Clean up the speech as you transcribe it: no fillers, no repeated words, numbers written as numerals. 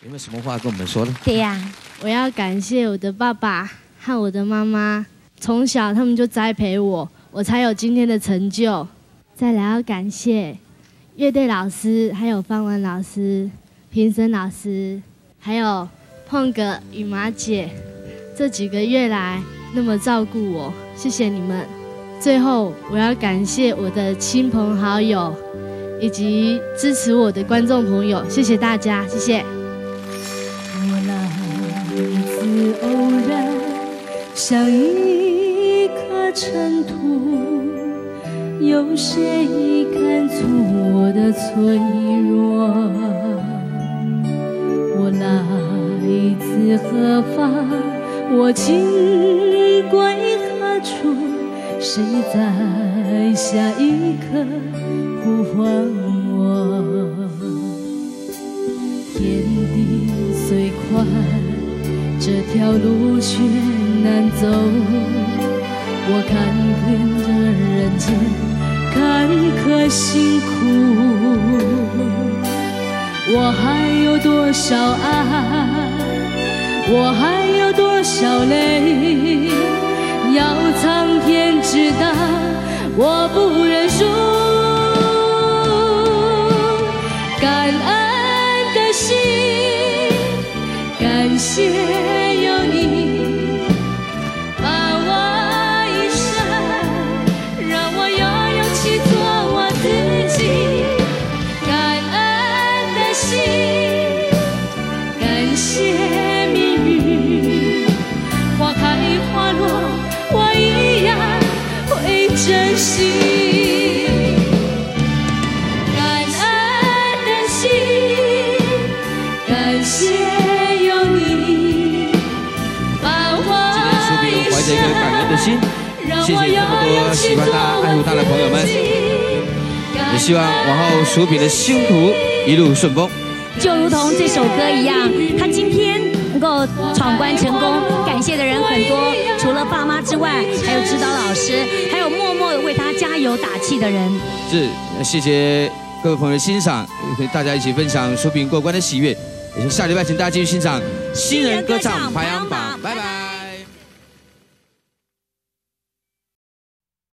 有没有什么话跟我们说呢？ 对呀， 我要感谢我的爸爸和我的妈妈，从小他们就栽培我，我才有今天的成就。再来要感谢乐队老师，还有方文老师、评审老师，还有碰哥、雨麻姐，这几个月来那么照顾我，谢谢你们。最后我要感谢我的亲朋好友，以及支持我的观众朋友，谢谢大家，谢谢。 我来自偶然，像一颗尘土，有谁看出我的脆弱？我来自何方？我今归何处？谁在下一刻呼唤我？天地虽宽，这条路却难走。我看遍这人间坎坷辛苦，我还有多少爱，我还有多少泪，要苍天知道，我不认输。感恩的心，感谢有你伴我一生，让我有勇气做我自己。感恩的心，感谢命运，花开花落，我一样会珍惜。感恩的心，感谢有你伴我一生， 怀着一个感恩的心，谢谢这么多喜欢他、爱护他的朋友们，也希望往后薯饼的星途一路顺风。 就如同这首歌一样，他今天能够闯关成功，感谢的人很多，除了爸妈之外，还有指导老师，还有默默的为他加油打气的人。 是，谢谢各位朋友的欣赏，和大家一起分享薯饼过关的喜悦。也是下礼拜请大家继续欣赏新人歌唱排行榜，拜拜。